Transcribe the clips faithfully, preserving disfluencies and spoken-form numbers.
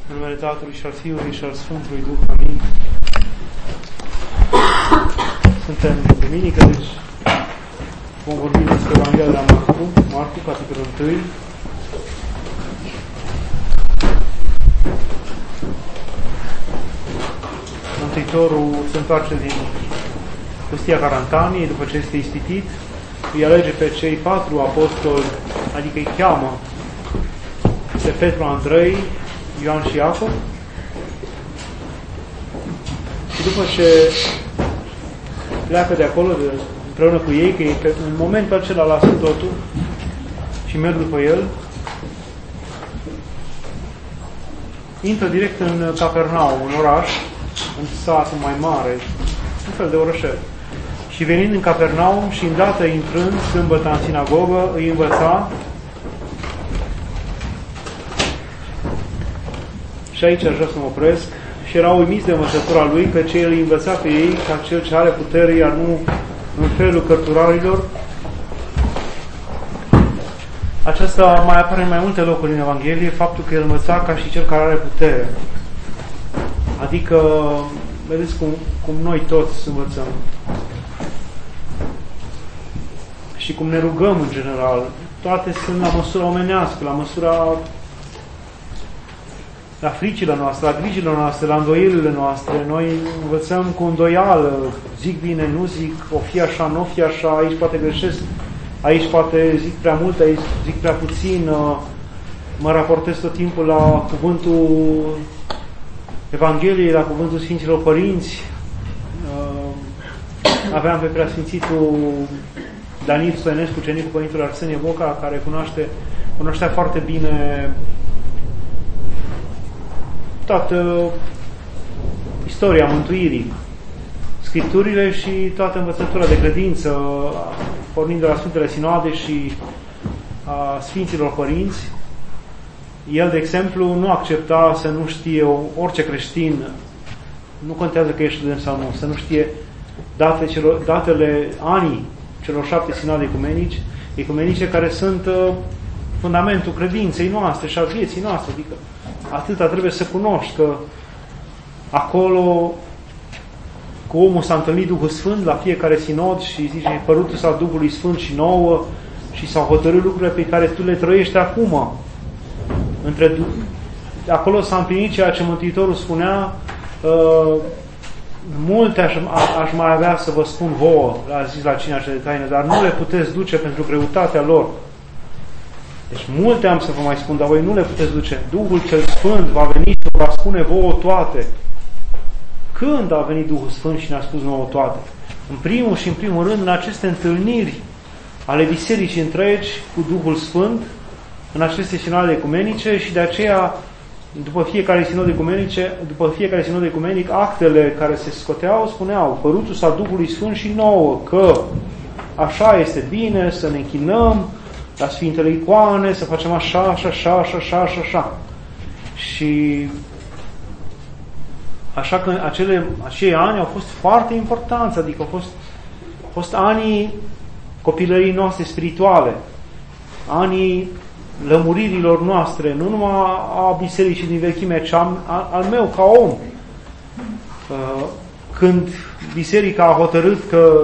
În numele Tatălui și al Fiului și al Sfântului Duh. Amin. Suntem duminică, deci vom vorbi despre Evanghelia de la Marcu, Marcu, capitolul unu. Mântuitorul se întoarce din pustia Carantaniei, după ce este ispitit, îi alege pe cei patru apostoli, adică îi cheamă pe Petru, Andrei, Ioan și Iacov, și după ce pleacă de acolo de, împreună cu ei, că ei pe, în momentul acela lasă totul și merg după el, intră direct în Capernaum, un oraș, în satul mai mare, un fel de orășel. Și venind în Capernaum și îndată intrând sâmbătă în sinagogă, îi învăța. Și aici aș vrea să mă opresc. Și erau uimiți de învățătura lui, că ce el îi învăța pe ei ca cel ce are putere, iar nu în felul cărturarilor. Aceasta mai apare în mai multe locuri în Evanghelie, faptul că el învăța ca și cel care are putere. Adică, vedeți cum, cum noi toți învățăm. Și cum ne rugăm în general. Toate sunt la măsura omenească, la măsura la fricile noastre, la grijile noastre, la îndoielile noastre. Noi învățăm cu îndoială, zic bine, nu zic, o fi așa, nu o fi așa, aici poate greșesc, aici poate zic prea mult, aici zic prea puțin, mă raportez tot timpul la cuvântul Evangheliei, la cuvântul Sfinților Părinți. Aveam pe preasfințitul Danil Stoinescu, cenicul Părintelui Arsenie Boca, care cunoaște, cunoștea foarte bine toată istoria mântuirii, Scripturile și toată învățătura de credință, pornind de la Sfintele Sinoade și a Sfinților Părinți. El, de exemplu, nu accepta să nu știe orice creștin, nu contează că ești student sau nu, să nu știe date celor, datele, anii celor șapte sinoade ecumenici, ecumenice, care sunt uh, fundamentul credinței noastre și a vieții noastre. Adică atâta trebuie să cunoști, că acolo cu omul s-a întâlnit Duhul Sfânt la fiecare sinod și zice, părutul s-a Duhului Sfânt și nouă și s-au hotărât lucrurile pe care tu le trăiești acum. Între, acolo s-a împlinit ceea ce Mântuitorul spunea, uh, multe aș, aș mai avea să vă spun vouă, a zis la cina cea de taină, dar nu le puteți duce pentru greutatea lor. Deci multe am să vă mai spun, dar voi nu le puteți duce. Duhul cel Sfânt va veni și vă va spune vouă toate. Când a venit Duhul Sfânt și ne-a spus nouă toate? În primul și în primul rând, în aceste întâlniri ale bisericii întregi cu Duhul Sfânt, în aceste sinoade ecumenice, și de aceea, după fiecare sinod ecumenice, după fiecare sinod ecumenic, actele care se scoteau spuneau, părutul s-a Duhului Sfânt și nouă, că așa este bine să ne închinăm la Sfintele Icoane, să facem așa, așa, așa, așa, așa, așa, așa. Și așa că acele, acei ani au fost foarte importanți, adică au fost, au fost anii copilării noastre spirituale, anii lămuririlor noastre, nu numai a bisericii din vechime, ci al meu ca om. Când biserica a hotărât că,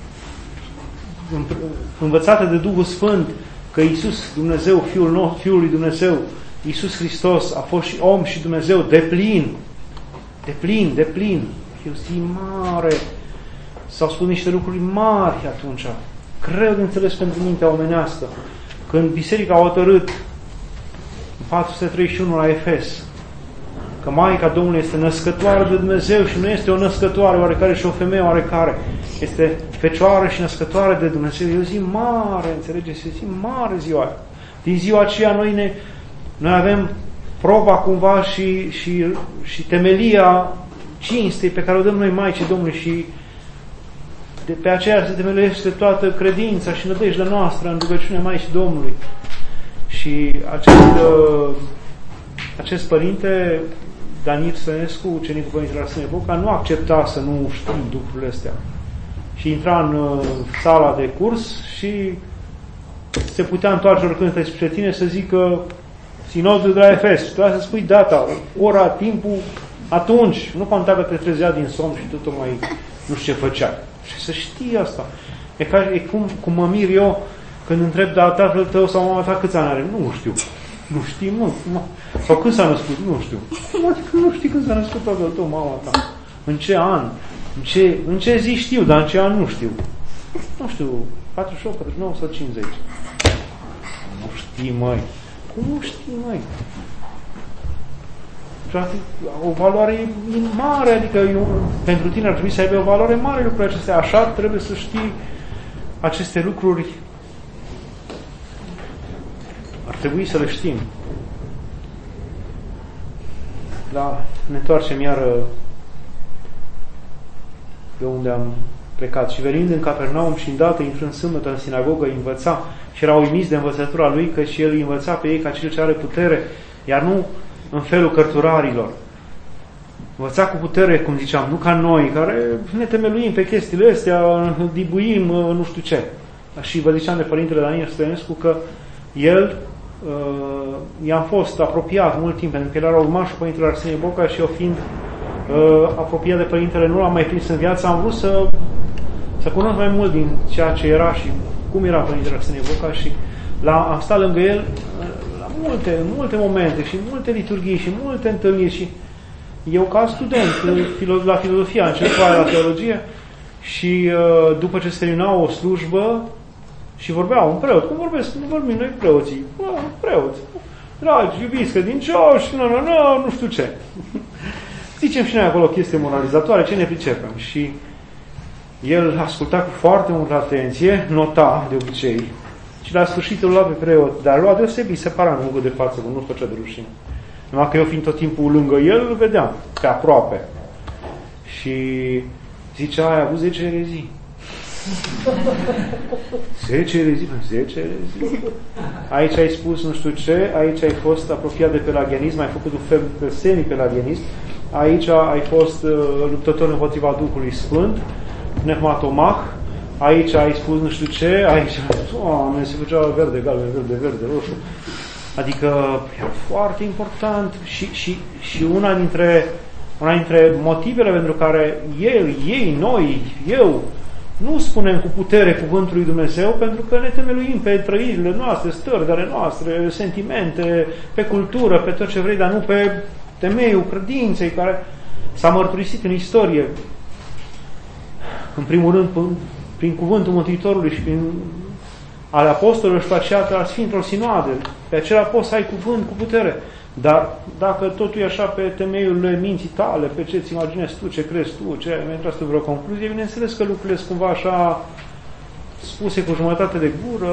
învățată de Duhul Sfânt, că Iisus, Dumnezeu, Fiul, nostru, Fiul lui Dumnezeu, Iisus Hristos, a fost și om și Dumnezeu deplin, deplin, deplin, e o zi mare. S-au spus niște lucruri mari atunci, greu de înțeles pentru mintea omenească. Când biserica a hotărât în patru sute treizeci și unu la Efes că Maica Domnului este născătoare de Dumnezeu și nu este o născătoare oarecare și o femeie oarecare, este fecioară și născătoare de Dumnezeu. E o zi mare, înțelegeți? E o zi mare ziua. Din ziua aceea noi, ne, noi avem proba cumva și, și, și temelia cinstei pe care o dăm noi Maicii Domnului și de pe aceea se temeluiește toată credința și nădejdea noastră în rugăciunea Maicii Domnului. Și acest, acest părinte, Danil Stoinescu, ucenicul Părintelui Arsenie Boca, nu accepta să nu știm lucrurile astea. Și intra în sala de curs și se putea întoarce oricând spre tine să zică sinodul de la Efes, trebuia să spui data, ora, timpul, atunci. Nu conta că te trezea din somn și tu mai nu știu ce făcea. Și să știi asta. E, ca, e cum, cum mă mir eu când întreb de tatăl tău sau mama ta câți ani are. Nu știu. Nu știi, nu. Sau când s-a născut? Nu știu. Adică nu știi când s-a născut tatăl tău, mama ta. În ce an? În ce, în ce zi știu, dar în ce an nu știu. Nu știu, patruzeci și opt, patruzeci și nouă sau cincizeci. Nu știi, măi. Cum nu știi, măi? O valoare mare, adică eu, pentru tine ar trebui să aibă o valoare mare lucrurile acestea. Așa trebuie să știi aceste lucruri. Ar trebui să le știm. Da, ne întoarcem iară de unde am plecat. Și venind în Capernaum și îndată intrând sâmbătă în sinagogă, învăța și erau uimiți de învățătura lui, că și el îi învăța pe ei ca cel ce are putere, iar nu în felul cărturarilor. Învăța cu putere, cum ziceam, nu ca noi, care ne temeluim pe chestiile astea, dibuim, nu știu ce. Și vă ziceam de Părintele Daniel Stănescu că el uh, i-am fost apropiat mult timp, pentru că el era urmașul Părintele Arsenie Boca și eu fiind uh, apropiat de Părintele, nu l-am mai prins în viață, am vrut să, să cunosc mai mult din ceea ce era și cum era Părintele Arsenie Boca și la, am stat lângă el la multe, multe momente și multe liturghii și multe întâlniri și eu ca student la filozofia, început la teologie și uh, după ce se termina o slujbă și vorbea un preot, cum vorbesc, cum vorbim noi preoții, bă, preoți, dragi, iubiți, credincioși, nu, nu, nu, nu știu ce. Zicem și noi acolo chestii moralizatoare, ce ne pricepem. Și el asculta cu foarte multă atenție, nota de obicei, și la sfârșit îl lua pe preot, dar lua deosebit, separat, nu de față, nu făcea de rușine. Numai că eu fiind tot timpul lângă el, îl vedeam, pe aproape. Și zicea, ai avut zece erezii. zece erezii? zece erezii? Aici ai spus nu știu ce, aici ai fost apropiat de pelagianism, ai făcut un fel de semi-pelagianism, aici ai fost uh, luptător împotriva Duhului Sfânt, pneumatomah, aici ai spus nu știu ce, aici, Doamne, se făcea verde, galben, verde, verde, roșu. Adică e foarte important și, și, și una dintre una dintre motivele pentru care el, ei, noi, eu nu spunem cu putere cuvântul lui Dumnezeu, pentru că ne temeluim pe trăirile noastre, stări ale noastre, sentimente, pe cultură, pe tot ce vrei, dar nu pe temeiul credinței care s-a mărturisit în istorie. În primul rând, prin cuvântul Mântuitorului și prin ale apostolilor și pe aceea al Sfintelor Sinoade. Pe acela poți să ai cuvânt cu putere. Dar dacă totul e așa pe temeiul minții tale, pe ce-ți imaginezi tu, ce crezi tu, ce ai intrat tu vreo concluzie, bineînțeles că lucrurile sunt cumva așa spuse cu jumătate de gură.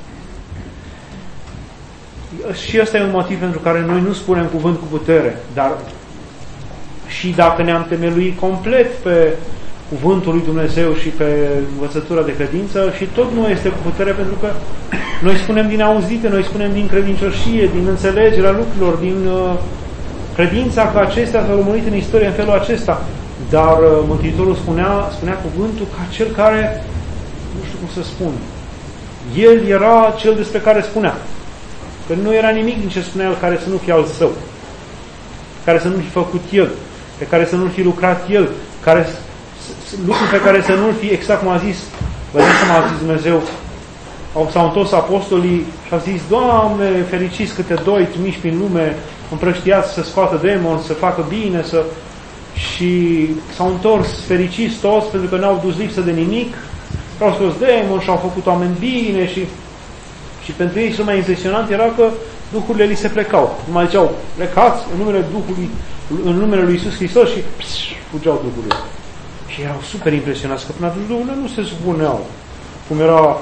Și ăsta e un motiv pentru care noi nu spunem cuvânt cu putere. Dar și dacă ne-am temeluit complet pe cuvântul lui Dumnezeu și pe învățătura de credință și tot nu este cu putere, pentru că noi spunem din auzite, noi spunem din credincioșie, din înțelegerea lucrurilor, din uh, credința că acestea s-au urmărit în istorie în felul acesta. Dar uh, Mântuitorul spunea, spunea cuvântul ca cel care, nu știu cum să spun, el era cel despre care spunea. Că nu era nimic din ce spunea el care să nu fie al său, care să nu fi făcut el, pe care să nu fi lucrat el, care lucruri pe care să nu-l fi, exact cum a zis, vedeți cum a zis Dumnezeu, s-au întors apostolii și au zis, Doamne, fericiți câte doi trimiși prin lume, împrăștiați să scoată demoni, să facă bine, să... și s-au întors fericiți toți pentru că n-au dus lipsă de nimic, au scos demoni și au făcut oameni bine și, și pentru ei cel mai impresionant era că duhurile li se plecau. Nu mai ziceau, plecați în numele Duhului, în numele lui Iisus Hristos și pss, fugeau duhurile. Și erau super impresionați că până atunci duhurile nu se supuneau. Cum era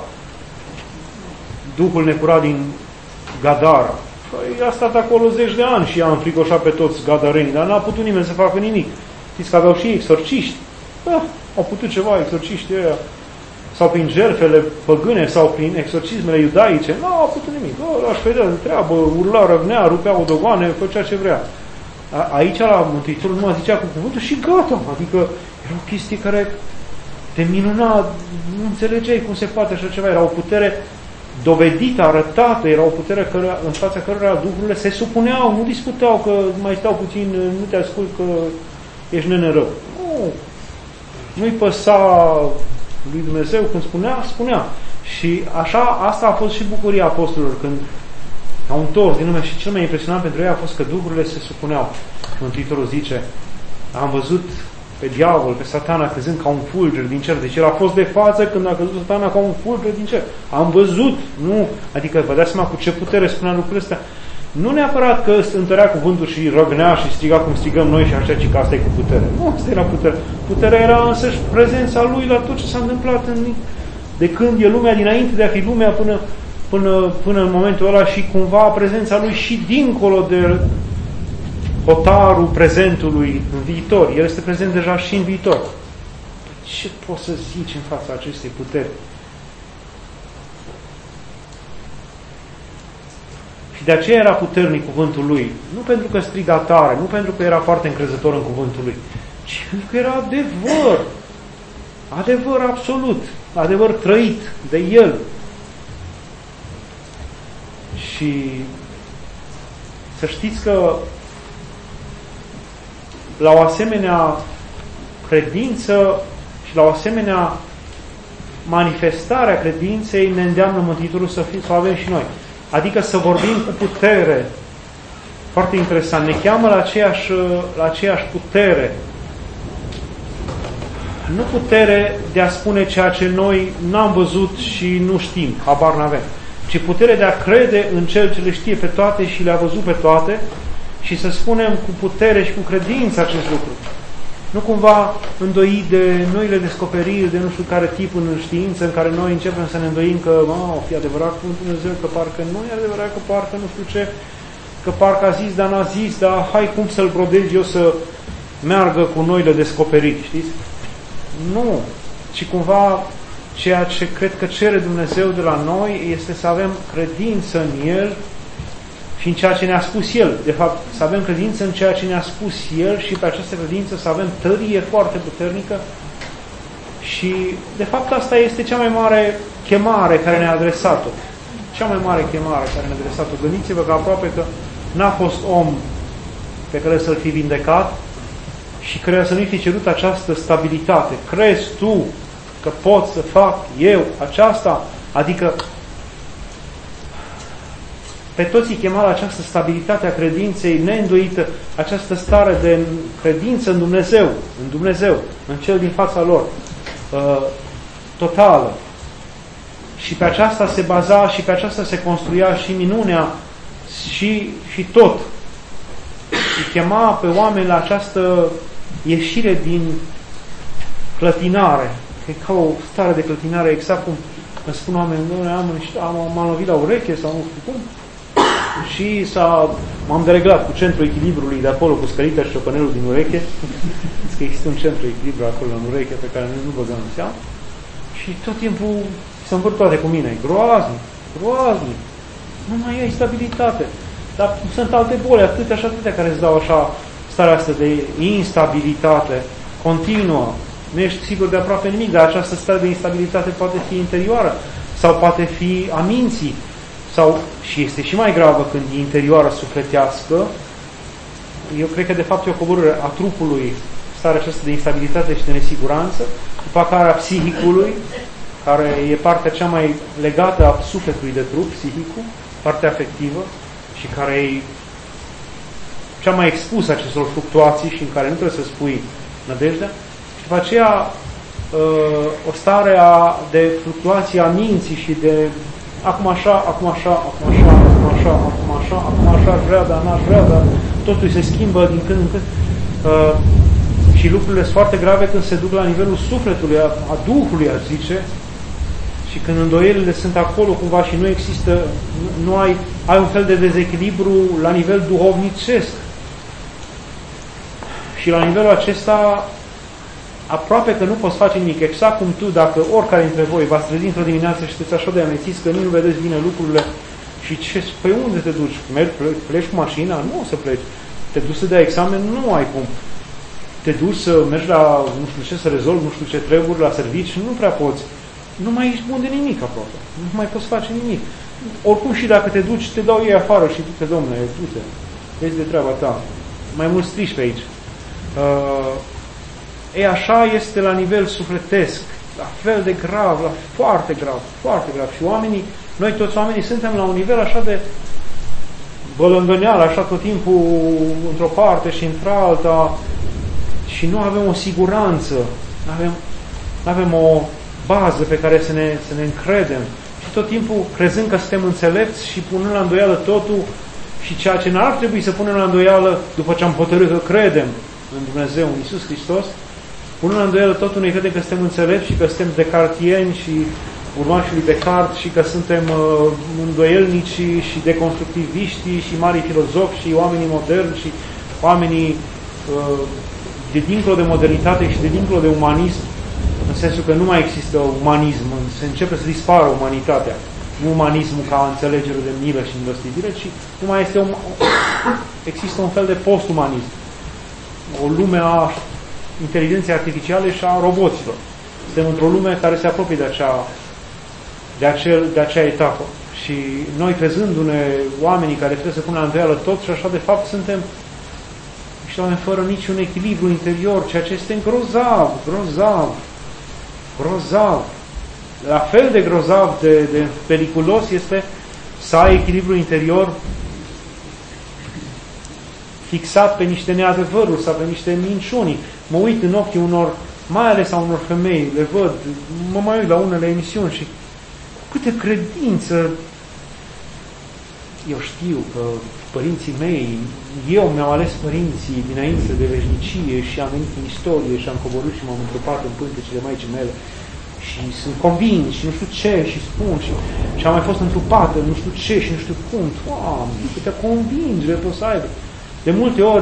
Duhul necurat din Gadara. Păi a stat acolo zeci de ani și a înfricoșat pe toți gadarenii, dar n-a putut nimeni să facă nimic. Știți că aveau și exorciști. Da, au putut ceva exorciștii ăia. Sau prin jertfele păgâne, sau prin exorcismele iudaice. Nu au putut nimic. O, aș vedea de treabă, urla, răvnea, rupea odogoane, făcea ce vrea. A, aici la Mântuitorul nu zicea cu cuvântul și gata. Adică era o chestie care te minuna, nu înțelegeai cum se poate așa ceva. Era o putere dovedită, arătată, era o putere căruia, în fața cărora duhurile se supuneau, nu discutau că mai stau puțin, nu te ascult că ești nene rău. Nu. Nu-i păsa lui Dumnezeu când spunea, spunea. Și așa, asta a fost și bucuria apostolilor când au întors din lume și cel mai impresionant pentru ei a fost că duhurile se supuneau. Mântuitorul zice, am văzut pe diavol, pe satana căzând ca un fulger din cer. Deci el a fost de față când a căzut satana ca un fulger din cer. Am văzut, nu, adică vă dați seama cu ce putere spunea lucrurile astea. Nu neapărat că întărea cuvântul și răgnea și striga cum strigăm noi și așa, ci că asta e cu putere. Nu, asta era putere. Puterea era însăși prezența lui la tot ce s-a întâmplat în, de când e lumea, dinainte de a fi lumea până, până, până în momentul ăla și cumva prezența lui și dincolo de hotarul prezentului în viitor. El este prezent deja și în viitor. Ce poți să zici în fața acestei puteri? Și de aceea era puternic cuvântul lui. Nu pentru că striga tare, nu pentru că era foarte încrezător în cuvântul lui, ci pentru că era adevăr. Adevăr absolut. Adevăr trăit de el. Și să știți că la o asemenea credință și la o asemenea manifestare a credinței ne îndeamnă Mântuitorul să, fim, să o avem și noi. Adică să vorbim cu putere. Foarte interesant. Ne cheamă la aceeași, la aceeași putere. Nu putere de a spune ceea ce noi n-am văzut și nu știm, habar n-avem, ci putere de a crede în Cel ce le știe pe toate și le-a văzut pe toate și să spunem cu putere și cu credință acest lucru. Nu cumva îndoi de noile descoperiri, de nu știu care tip în știință, în care noi începem să ne îndoim că o fi adevărat cuvântul Dumnezeu, că parcă nu e adevărat, că parcă nu știu ce, că parcă a zis, dar n-a zis, dar hai cum să-l brodez eu să meargă cu noile descoperiri, știți? Nu, ci cumva ceea ce cred că cere Dumnezeu de la noi este să avem credință în El și în ceea ce ne-a spus El. De fapt, să avem credință în ceea ce ne-a spus El și pe această credință să avem tărie foarte puternică și, de fapt, asta este cea mai mare chemare care ne-a adresat-o. Cea mai mare chemare care ne-a adresat-o. Gândiți-vă că aproape că n-a fost om pe care să-l fi vindecat și care să nu-i fi cerut această stabilitate. Crezi tu că pot să fac eu aceasta? Adică pe toți îi chema la această stabilitate a credinței neîndoită, această stare de credință în Dumnezeu, în Dumnezeu, în Cel din fața lor, uh, totală. Și pe aceasta se baza și pe aceasta se construia și minunea și, și tot. Îi chema pe oameni la această ieșire din clătinare. E ca o stare de clătinare, exact cum îmi spun oamenii, am, am, m-am lovit la ureche sau nu știu cum, și s-a, m-am dereglat cu centrul echilibrului de acolo, cu scărița și ciocănelul din ureche. Zic că există un centru echilibru acolo în ureche pe care noi nu băgăm în seamă. Și tot timpul se învârt toate cu mine. Groaznic, groaznic. Nu mai ai stabilitate. Dar sunt alte boli, atâtea și atâtea care îți dau așa starea asta de instabilitate continuă. Nu ești sigur de aproape nimic, dar această stare de instabilitate poate fi interioară sau poate fi a minții. Sau, și este și mai gravă când e interioară sufletească. Eu cred că de fapt e o coborâre a trupului, starea aceasta de instabilitate și de nesiguranță, după care a psihicului, care e partea cea mai legată a sufletului de trup, psihicul, partea afectivă, și care e cea mai expusă acestor fluctuații și în care nu trebuie să spui nădejdea. Și după aceea o stare de fluctuație a minții și de acum așa, acum așa, acum așa, acum așa, acum așa, acum așa, aș vrea, dar n-aș vrea, dar totul se schimbă din când în când. Uh, și lucrurile sunt foarte grave când se duc la nivelul sufletului, a, a Duhului, aș zice, și când îndoielile sunt acolo cumva și nu există, nu, nu ai, ai un fel de dezechilibru la nivel duhovnicesc. Și la nivelul acesta aproape că nu poți face nimic, exact cum tu, dacă oricare dintre voi v-ați trezit într-o dimineață și sunteți așa de amețiți că nu vedeți bine lucrurile și ce, pe unde te duci? Mergi, pleci, pleci cu mașina? Nu o să pleci. Te duci să dai examen? Nu ai cum. Te duci să mergi la nu știu ce, să rezolvi nu știu ce treburi la servici? Nu prea poți. nu mai ești bun de nimic aproape. Nu mai poți face nimic. Oricum și dacă te duci, te dau ei afară și du-te, domnule, du-te. Vezi de treaba ta. Mai mult strici pe aici. Uh, e așa este la nivel sufletesc. La fel de grav, la foarte grav, foarte grav. Și oamenii, noi toți oamenii suntem la un nivel așa de bălângăneală, așa tot timpul într-o parte și într-alta și nu avem o siguranță, nu avem, nu avem o bază pe care să ne, să ne încredem și tot timpul crezând că suntem înțelepți și punând la îndoială totul și ceea ce n-ar trebui să punem la îndoială după ce am hotărât că credem în Dumnezeu, în Iisus Hristos, punând la îndoială totul, noi credem că suntem înțelepți și că suntem decartieni și urmașii lui Descartes și că suntem uh, îndoielnici și deconstructiviști și mari filozofi și oamenii moderni și oamenii uh, de dincolo de modernitate și de dincolo de umanism, în sensul că nu mai există umanism, se începe să dispară umanitatea. Nu umanismul ca înțelegere de milă și milostivire, ci nu mai este un, există un fel de post-umanism. O lume a inteligenței artificiale și a roboților. Suntem într-o lume care se apropie de acea, de, acel, de acea etapă. Și noi, crezându-ne oamenii care trebuie să pună la îndoială tot și așa, de fapt, suntem niște oameni fără niciun echilibru interior, ceea ce este grozav, grozav, grozav. La fel de grozav, de, de periculos este să ai echilibru interior fixat pe niște neadevăruri sau pe niște minciuni. Mă uit în ochii unor, mai ales a unor femei, le văd, mă mai uit la unele emisiuni și câtă credință. Eu știu că părinții mei, eu mi-am ales părinții dinainte de veșnicie și am venit în istorie și am coborât și m-am întrupat în pântecele Maicii mele și sunt convins și nu știu ce și spun și, și am mai fost întrupată, nu știu ce și nu știu cum. Doamne, câtă convingere poți să aibă. De multe ori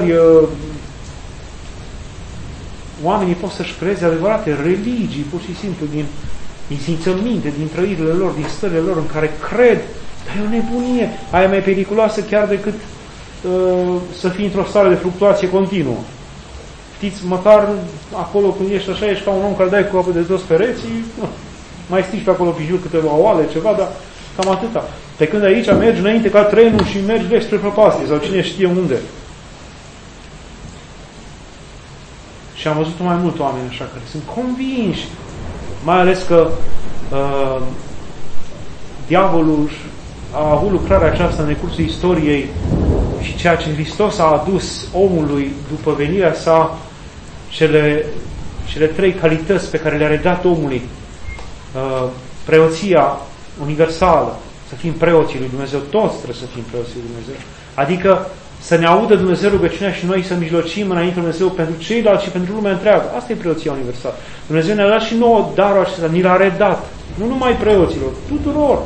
oamenii pot să-și creeze adevărate religii, pur și simplu, din, din simțăminte, din trăirile lor, din stările lor în care cred, dar e o nebunie. Aia e mai periculoasă chiar decât uh, să fii într-o stare de fluctuație continuă. Știți, măcar acolo când ești așa, ești ca un om care dai cu apă de toți pereții, nu, mai strici pe acolo pe jur câteva oale, ceva, dar cam atâta. Pe când aici mergi înainte ca trenul și mergi de spre prăpastie sau cine știe unde. Și am văzut mai mult oameni așa care sunt convinși, mai ales că uh, diavolul a avut lucrarea aceasta în decursul istoriei și ceea ce Hristos a adus omului după venirea sa, cele, cele trei calități pe care le-a redat omului, uh, preoția universală, să fim preoții lui Dumnezeu, toți trebuie să fim preoții lui Dumnezeu, adică să ne audă Dumnezeu rugăciunea și noi să mijlocim înainte Dumnezeu pentru ceilalți și pentru lumea întreagă. Asta e preoția universală. Dumnezeu ne-a dat și nouă darul acesta, ni l-a redat. Nu numai preoților, tuturor.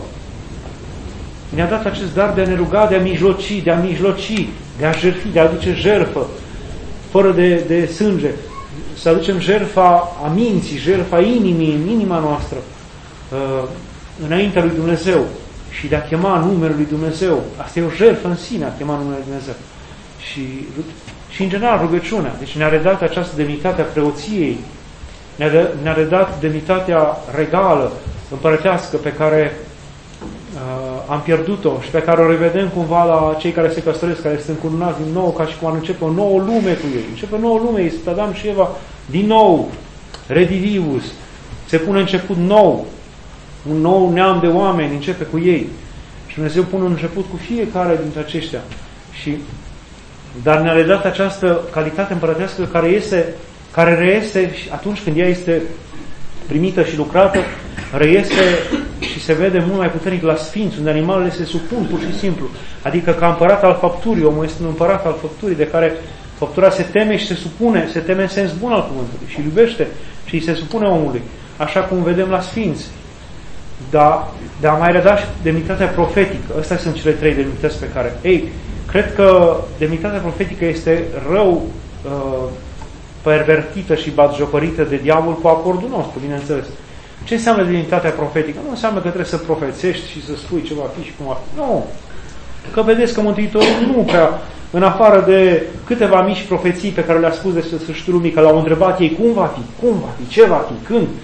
Ne-a dat acest dar de a ne ruga, de a mijloci, de a mijloci, de a jertfi, de a aduce jertfă, fără de, de sânge. Să aducem jertfa a minții, jertfa inimii, în inima noastră, uh, înaintea lui Dumnezeu. Și de a chema numele lui Dumnezeu. Asta e o jertfă în sine, a chema numele lui Dumnezeu. Și, și în general rugăciunea. Deci ne-a redat această demnitate a preoției, ne-a, de, ne-a redat demnitatea regală, împărătească, pe care uh, am pierdut-o și pe care o revedem cumva la cei care se căsătoresc, care sunt încununați din nou, ca și cum ar începe o nouă lume cu ei. Începe o nouă lume, este Adam și Eva din nou, redivivus, se pune început nou. Un nou neam de oameni începe cu ei. Și Dumnezeu pune un început cu fiecare dintre aceștia. Și, dar ne-a redat această calitate împărătească care, este, care reiese atunci când ea este primită și lucrată, reiese și se vede mult mai puternic la sfinți, unde animalele se supun pur și simplu. Adică ca împărat al făpturii, omul este un împărat al făpturii de care făptura se teme și se supune, se teme în sens bun al cuvântului și iubește și îi se supune omului. Așa cum vedem la sfinți. Dar, dar mai redat și demnitatea profetică. Astea sunt cele trei demnități pe care... Ei, cred că demnitatea profetică este rău uh, pervertită și batjocorită de diavol cu acordul nostru, bineînțeles. Ce înseamnă demnitatea profetică? Nu înseamnă că trebuie să profețești și să spui ce va fi și cum va fi. Nu. Că vedeți că Mântuitorul nu prea, în afară de câteva mici profeții pe care le-a spus despre sfârșitul lumii, că l-au întrebat ei cum va fi, cum va fi, ce va fi, când...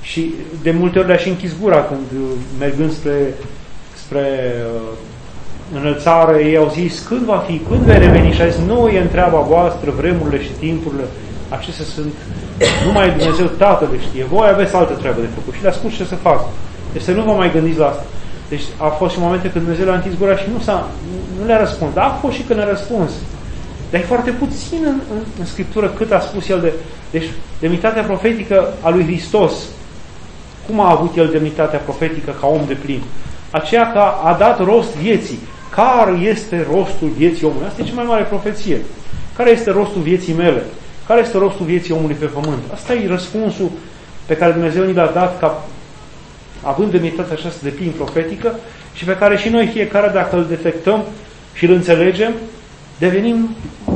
Și de multe ori le-a și închis gura când, mergând spre, spre uh, înălțare, ei au zis, când va fi, când vei reveni? Și a zis, nu e în treaba voastră, vremurile și timpurile, acestea sunt, numai Dumnezeu Tatăl le știe, voi aveți altă treabă de făcut. Și le-a spus ce să facă. Deci să nu vă mai gândiți la asta. Deci a fost și momente când Dumnezeu le-a închis gura și nu, s-a, nu le-a răspuns. Dar a fost și când a răspuns. Dar e foarte puțin în, în, în Scriptură cât a spus el de... Deci demnitatea profetică a lui Hristos. Cum a avut el demnitatea profetică ca om de plin? Aceea că a dat rost vieții. Care este rostul vieții omului? Asta e cea mai mare profeție. Care este rostul vieții mele? Care este rostul vieții omului pe pământ? Asta e răspunsul pe care Dumnezeu ni l-a dat ca având demnitatea aceasta de plin profetică și pe care și noi fiecare, dacă îl detectăm și îl înțelegem, devenim,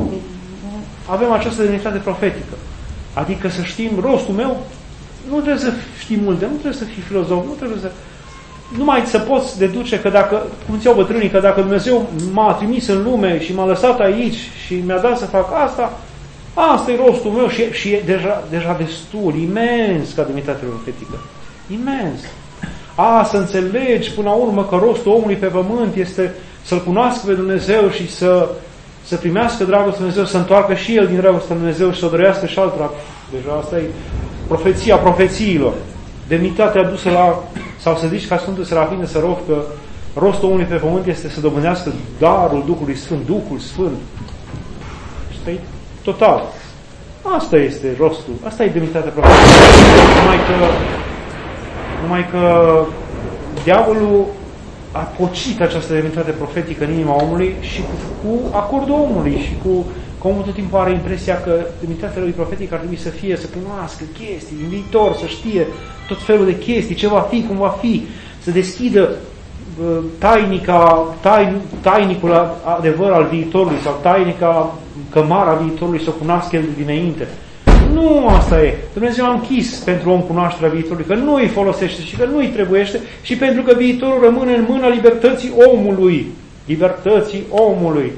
avem această demnitate profetică. Adică să știm rostul meu, nu trebuie să știi multe, nu trebuie să fii filozof, nu trebuie să... Numai să poți deduce că dacă, cum ziceau bătrânii, că dacă Dumnezeu m-a trimis în lume și m-a lăsat aici și mi-a dat să fac asta, asta e rostul meu și, și e deja, deja destul, imens ca demnitate profetică. Imens. A, să înțelegi până la urmă că rostul omului pe pământ este să-L cunoască pe Dumnezeu și să, să primească dragostea Dumnezeu, să întoarcă și el din dragostea Dumnezeu și să o dorească și altora. Deja asta e profeția profețiilor. Demnitatea adusă la, sau să zici ca Sfântul Serafin de Sărov că rostul omului pe pământ este să dobândească darul Duhului Sfânt, Duhul Sfânt. Asta e total. Asta este rostul, asta e demnitatea profetică. Numai că Numai că diavolul a pocit această demnitate profetică în inima omului și cu, cu acordul omului și cu, cu omul tot timpul are impresia că demnitatea lui profetică ar trebui să fie, să cunoască chestii din viitor, să știe tot felul de chestii, ce va fi, cum va fi, să deschidă uh, tainica, tain, tainicul adevăr al viitorului sau tainica cămara viitorului, să o cunoască el dinainte. Nu asta e. Dumnezeu a închis pentru om cunoașterea viitorului, că nu îi folosește și că nu îi trebuiește și pentru că viitorul rămâne în mâna libertății omului. Libertății omului.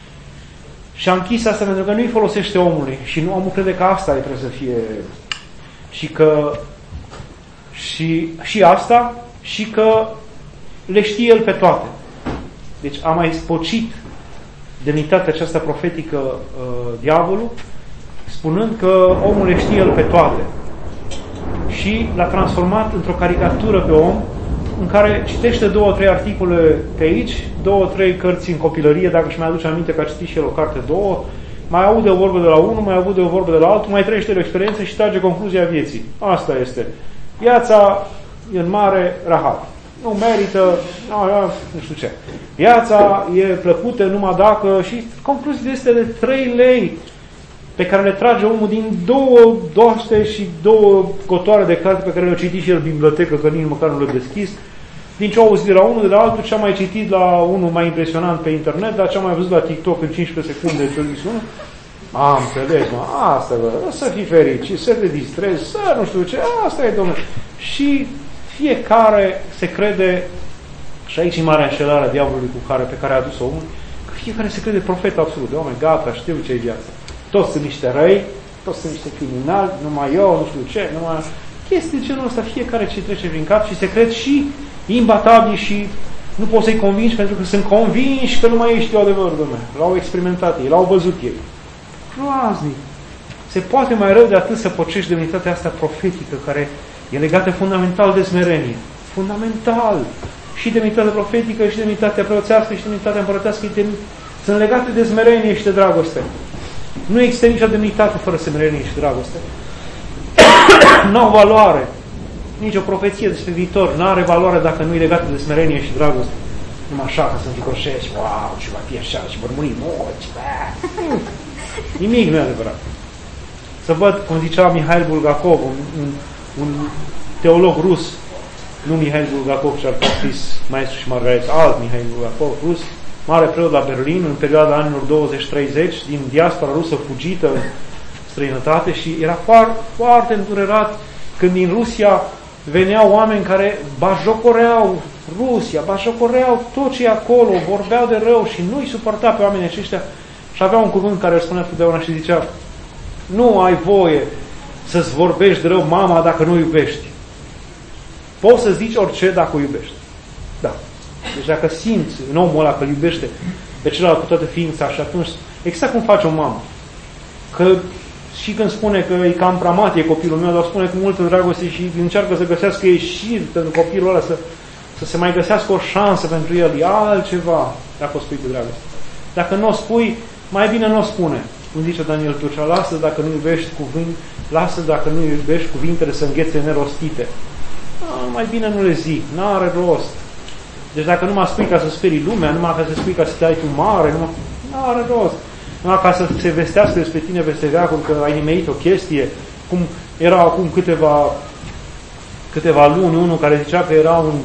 Și a închis asta pentru că nu îi folosește omului. Și nu omul crede că asta trebuie să fie. Și că și, și asta și că le știe el pe toate. Deci a mai spocit demnitatea aceasta profetică uh, diavolul, spunând că omul le știe el pe toate. Și l-a transformat într-o caricatură pe om, în care citește două, trei articole pe aici, două, trei cărți în copilărie, dacă își mai aduce aminte că a citit și el o carte, două, mai aude o vorbă de la unul, mai aude o vorbă de la altul, mai trăiește o experiență și trage concluzia vieții. Asta este. Viața e în mare rahat. Nu merită, nu, nu știu ce. Viața e plăcută numai dacă... Și concluzia este de trei lei pe care le trage omul din două doaște și două cotoare de carte pe care le-a citit și el în bibliotecă, că nici măcar nu le-a deschis, din ce a auzit de la unul, de la altul, ce a mai citit la unul mai impresionant pe internet, dar ce a mai văzut la TikTok în cincisprezece secunde, ce a zis unul. Am înțeles, mă, asta, bă, să fii fericit, să te distrezi, să nu știu ce, asta e, domnule. Și fiecare se crede, și aici e marea înșelare a diavolului cu care, pe care a adus omul, că fiecare se crede profet absolut. De oameni, gata, știu ce e viața. Toți sunt niște răi, toți sunt niște criminali, numai eu, nu știu ce, numai... Chestii de genul ăsta, fiecare ce trece prin cap și se cred și imbatabili și nu poți să-i convingi pentru că sunt convinși că nu mai ești eu adevărul, domnule. L-au experimentat ei, l-au văzut ei. Groaznic! Se poate mai rău de atât să pocești demnitatea asta profetică, care e legată fundamental de smerenie. Fundamental! Și demnitatea profetică, și demnitatea preoțească, și demnitatea împărătească sunt legate de smerenie și de dragoste. Nu există nicio demnitate fără smerenie și dragoste. N-au valoare. Nici o profeție despre viitor n-are valoare dacă nu e legată de smerenie și dragoste. Numai așa ca să învicoșești, wow, și va fi așa, și vor muri moci. Nimic nu e adevărat. Să văd, cum zicea Mihail Bulgakov, un, un, un teolog rus, nu Mihail Bulgakov, ce ar fi scris Maestru și Margareta, alt Mihail Bulgakov, rus, mare preot la Berlin, în perioada anilor douăzeci treizeci, din diaspora rusă fugită în străinătate, și era foarte, foarte îndurerat când din Rusia veneau oameni care bajocoreau Rusia, bajocoreau tot ce e acolo, vorbeau de rău și nu-i suporta pe oamenii aceștia. Și avea un cuvânt care îl spunea totdeauna și zicea: nu ai voie să-ți vorbești de rău mama dacă nu iubești. Poți să zici orice dacă o iubești. Da. Deci dacă simți în omul ăla că îl iubește pe celălalt cu toată ființa și atunci, exact cum face o mamă, că și când spune că e cam pramatie copilul meu, dar spune cu multă dragoste și încearcă să găsească ieșiri pentru copilul ăla, să, să se mai găsească o șansă pentru el, e altceva dacă o spui cu dragoste. Dacă nu o spui, mai bine nu o spune. Cum zice Daniel Turcea, lasă dacă nu iubești cuvânt, lasă dacă nu iubești cuvintele să înghețe nerostite. A, mai bine nu le zic, n-are rost. Deci dacă numai spui ca să sperii lumea, numai ca să spui ca să te ai tu mare, numai, n-are rost. Numai ca să se vestească despre tine peste veacul că ai nimeit o chestie, cum era acum câteva, câteva luni, unul care zicea că era un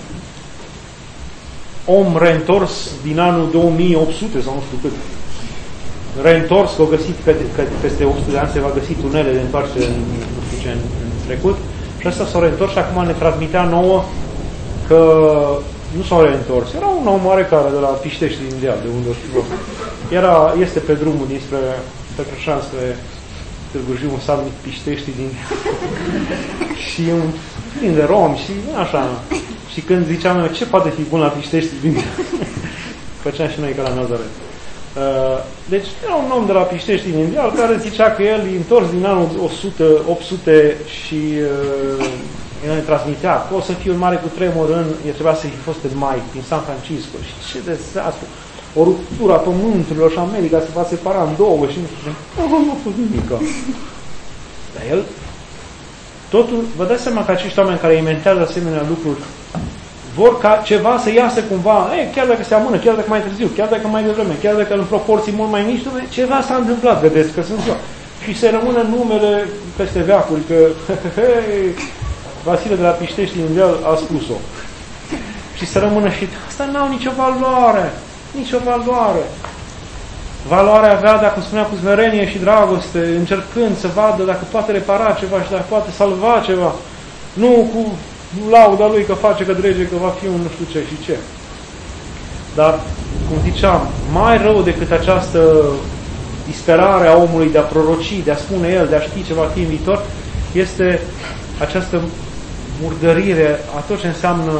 om reîntors din anul două mii opt sute sau nu știu cât. Reîntors, că au găsit că, că peste opt sute de ani se va găsi tunele de întoarcere în, nu știu ce, în, în trecut. Și ăsta s-au reîntors și acum ne transmitea nouă că nu s-au reîntors. Era un om oarecare de la Piștești din Deal, de unde o știu. Era, este pe drumul dinspre Tăcrășan, spre Târgu Jiu, un sat Piștești din și un plin de romi și așa. Și când ziceam eu, ce poate fi bun la Piștești din făceam și noi ca la Nazaret. Deci era un om de la Piștești din Deal care zicea că el e întors din anul o sută, opt sute și el ne transmitea că o să fie un mare cutremur în, el trebuia să fi fost în mai, din San Francisco și ce dezastru, o ruptură a pământurilor și America se va separa în două și nu știu ce, nu, nu a fost nimic. Dar el, totul, vă dați seama că acești oameni care inventează asemenea lucruri vor ca ceva să iasă cumva, e, chiar dacă se amână, chiar dacă mai târziu, chiar dacă mai devreme, chiar dacă în proporții mult mai mici, ceva s-a întâmplat, vedeți că sunt eu. Și se rămână numele peste veacuri, că hei, Vasile de la Piștești din Deal a spus-o. Și se rămână și asta n-au nicio valoare, nicio valoare. Valoarea avea, dacă spunea cu smerenie și dragoste, încercând să vadă dacă poate repara ceva și dacă poate salva ceva. Nu cu lauda lui că face, că drege, că va fi un nu știu ce și ce. Dar, cum ziceam, mai rău decât această disperare a omului de a proroci, de a spune el, de a ști ce va fi în viitor, este această murdărire a tot ce înseamnă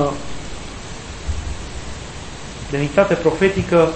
demnitate profetică,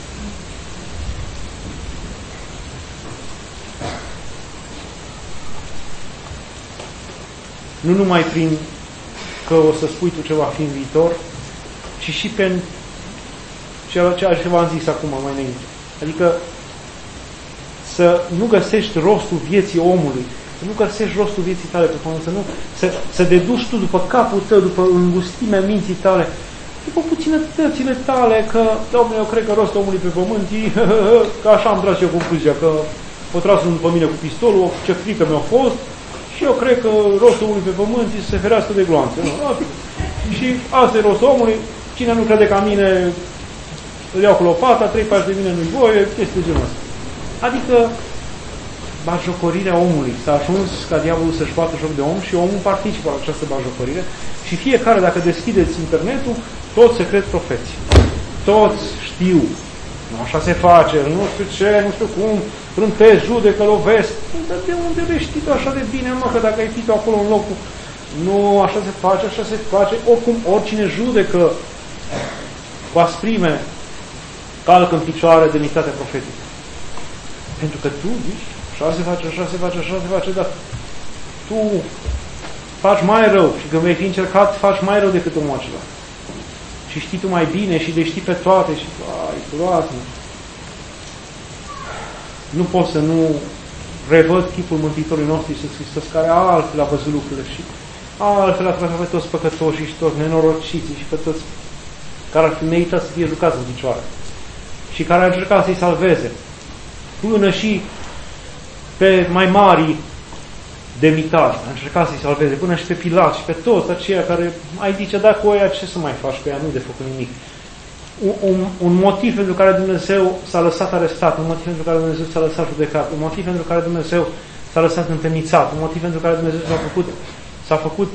nu numai prin că o să spui tu ce va fi în viitor, ci și prin ceea ce v-am zis acum mai înainte. Adică să nu găsești rostul vieții omului, să nu găsești rostul vieții tale pe pământ, să, nu, să, să deduci tu după capul tău, după îngustimea minții tale, după puținătățile tale, că, Doamne, eu cred că rostul omului pe pământ e, că așa am tras eu concluzia, că o tras după mine cu pistolul, ce frică mi-a fost, și eu cred că rostul omului pe pământ e să se ferească de gloanțe. Nu? Și asta e rostul omului, cine nu crede ca mine, îl iau cu lopata, trei pași de mine nu-i voie, este genul ăsta. Adică batjocorirea omului. S-a ajuns ca diavolul să-și bată joc de om și omul participă la această batjocorire și fiecare, dacă deschideți internetul, toți se cred profeți. Toți știu. Nu așa se face, nu știu ce, nu știu cum, trântesc, judecă, lovesc. Dar de unde le știi tu așa de bine, mă, că dacă ai fi tu acolo în locul... Nu, așa se face, așa se face. Oricum, oricine judecă cu asprime, calcă în picioare demnitatea profetică. Pentru că tu zici, așa se face, așa se face, așa se face, dar tu faci mai rău și când vei fi încercat, faci mai rău decât omul acela. Și știi tu mai bine și le știi pe toate și ai, Doamne, nu pot să nu revăd chipul Mântuitorului nostru Iisus Hristos, care altfel a văzut lucrurile și altfel a tratat pe toți păcătoși și toți nenorociții și pe toți care ar fi meritat să fie jucați în picioare și care a încercat să-i salveze până și pe mai mari demnitari, a încercat să-i salveze, până și pe Pilat și pe toți aceia care ai zice, dacă o aia ce să mai faci pe ea, nu de făcut nimic. Un, un, un motiv pentru care Dumnezeu s-a lăsat arestat, un motiv pentru care Dumnezeu s-a lăsat judecat, un motiv pentru care Dumnezeu s-a lăsat întemnițat, un motiv pentru care Dumnezeu s-a făcut, s-a făcut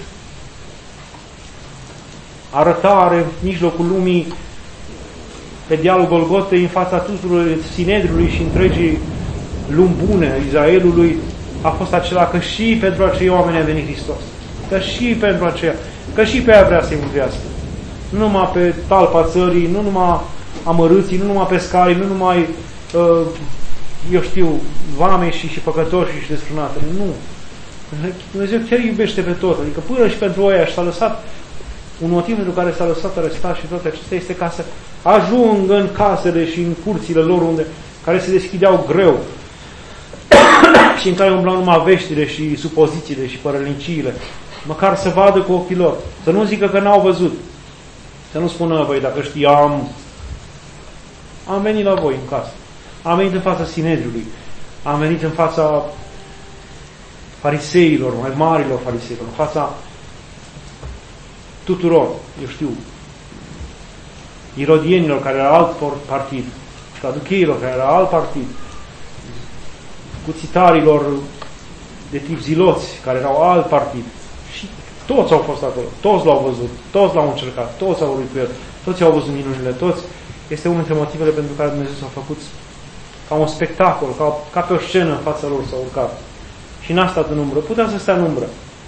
arătare în mijlocul lumii pe dealul Golgotei, în fața tuturor Sinedriului și întregii lumi bune Israelului, a fost acela că și pentru acei oameni a venit Hristos. Că și pentru aceea. Că și pe aia vrea să-i mântuiască. Nu numai pe talpa țării, nu numai amărâții, nu numai pescarii, nu numai, uh, eu știu, vameșii și păcătoșii și desfrânatele. Nu. Dumnezeu chiar iubește pe tot. Adică până și pentru ăia și s-a lăsat, un motiv pentru care s-a lăsat arestat și toate acestea este ca să ajungă în casele și în curțile lor unde, care se deschideau greu și în care umblau numai veștile și supozițiile și părălinciile, măcar să vadă cu ochii lor, să nu zică că n-au văzut, să nu spună, băi, dacă știam, am venit la voi în casă, am venit în fața Sinedriului, am venit în fața fariseilor, mai marilor fariseilor, în fața tuturor, eu știu, irodienilor care era alt partid, saducheilor care era alt partid, cuțitarilor de tip ziloți care erau alt partid. Și toți au fost acolo, toți l-au văzut, toți l-au încercat, toți au vorbit cu el, toți au văzut minunile, toți. Este unul dintre motivele pentru care Dumnezeu s-a făcut ca un spectacol, ca, ca pe o scenă în fața lor s-a urcat. Și n-a stat în umbră, putea să stea în umbră.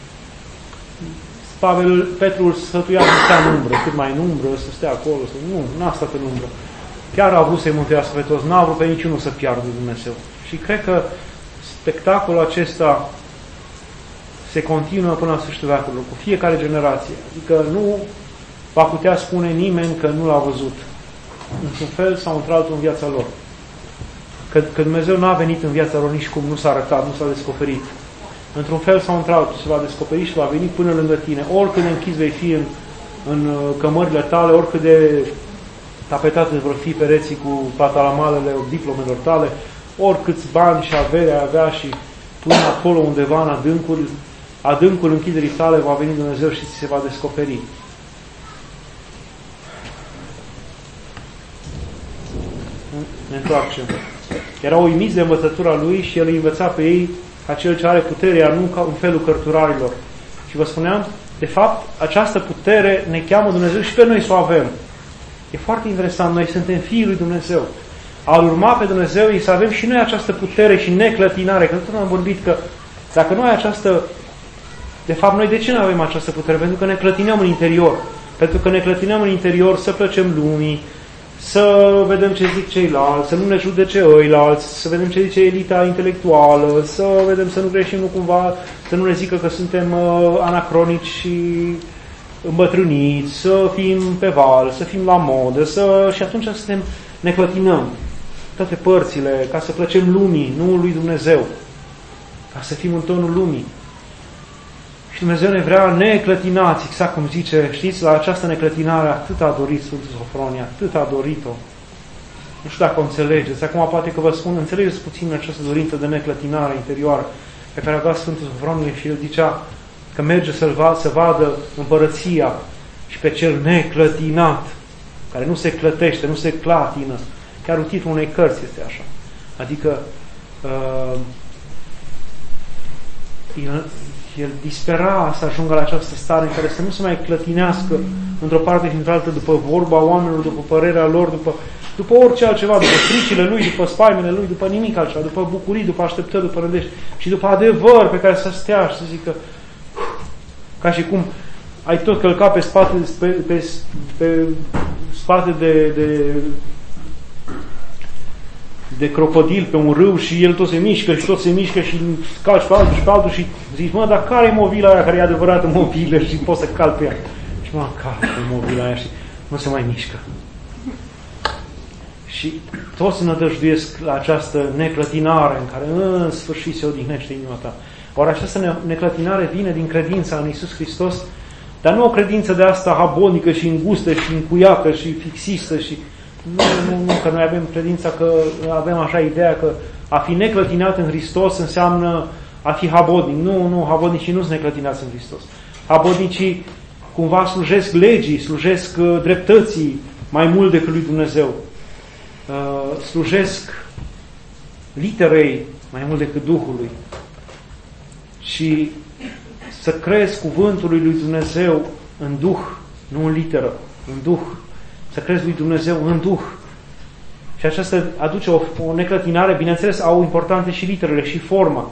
Pavel, Petru îl sfătuia să stea în umbră, cât mai în umbră, să stea acolo, să... nu, n-a stat în umbră. Chiar a vrut să-i mântuiască pe toți, n-a vrut pe niciunul să piardă Dumnezeu. Și cred că spectacolul acesta se continuă până la sfârșitul veacurilor, cu fiecare generație. Adică nu va putea spune nimeni că nu l-a văzut. Într-un fel sau într-altul în viața lor. Că, că Dumnezeu n-a venit în viața lor nici cum, nu s-a arătat, nu s-a descoperit. Într-un fel sau într-altul se va descoperi și va veni până lângă tine. Oricât de închis vei fi în, în cămările tale, oricât de tapetate vor fi pereții cu patalamalele diplomelor tale, oricâți bani și avere ai avea și până acolo undeva în adâncul, adâncul închiderii tale va veni Dumnezeu și ți se va descoperi. Ne întoarcem. Erau uimiți de învățătura lui și el îi învăța pe ei ca cel ce are putere, iar nu ca un felul cărturarilor. Și vă spuneam, de fapt, această putere ne cheamă Dumnezeu și pe noi să o avem. E foarte interesant, noi suntem fiii lui Dumnezeu. Al urma pe Dumnezeu e să avem și noi această putere și neclătinare. Că tot am vorbit că dacă noi această... De fapt, noi de ce nu avem această putere? Pentru că ne clătinăm în interior. Pentru că ne clătinăm în interior să plăcem lumii, să vedem ce zic ceilalți, să nu ne judece ăilalți, să vedem ce zice elita intelectuală, să vedem să nu greșim nu cumva, să nu ne zică că suntem uh, anacronici și îmbătrâniți, să fim pe val, să fim la modă, să... și atunci suntem, ne clătinăm toate părțile ca să plăcem lumii, nu lui Dumnezeu, ca să fim în tonul lumii. Și Dumnezeu ne vrea neclătinați, exact cum zice, știți, la această neclătinare atât a dorit Sfântul Sofronie, atât a dorit-o. Nu știu dacă o înțelegeți, acum poate că vă spun, înțelegeți puțin această dorință de neclătinare interioară pe care avea Sfântul Sofronie și el zicea că merge să-l vadă, să vadă împărăția și pe cel neclătinat, care nu se clătește, nu se clatină. Chiar un titlu unei cărți este așa. Adică uh, el, el dispera să ajungă la această stare în care să nu se mai clătinească într-o parte și într-altă după vorba oamenilor, după părerea lor, după, după orice altceva, după fricile lui, după spaimele lui, după nimic altceva, după bucurii, după așteptări, după rădești și după adevăr pe care să stea și să zică ca și cum ai tot călcat pe spate, pe, pe, pe spate de, de de crocodil pe un râu și el tot se mișcă și tot se mișcă și calci pe altul și pe altul și zici, mă, dar care e movila aia care e adevărată mobilă și poți să calci pe ea? Și mă, care e movila aia și nu se mai mișcă. Și toți nădăjduiesc la această neclătinare în care în sfârșit se odihnește inima ta. Ori această neclătinare vine din credința în Iisus Hristos, dar nu o credință de asta habonică și îngustă și încuiată și fixistă și Nu, nu, nu, că noi avem credința că avem așa ideea că a fi neclătinat în Hristos înseamnă a fi habodnic. Nu, nu, habodnicii nu sunt neclătinați în Hristos. Habodnicii cumva slujesc legii, slujesc uh, dreptății mai mult decât lui Dumnezeu. Uh, slujesc literei mai mult decât Duhului. Și să crezi cuvântul lui Dumnezeu în Duh, nu în literă, în Duh. Să crezi lui Dumnezeu în Duh. Și aceasta aduce o, o neclătinare, bineînțeles, au importante și literele și forma.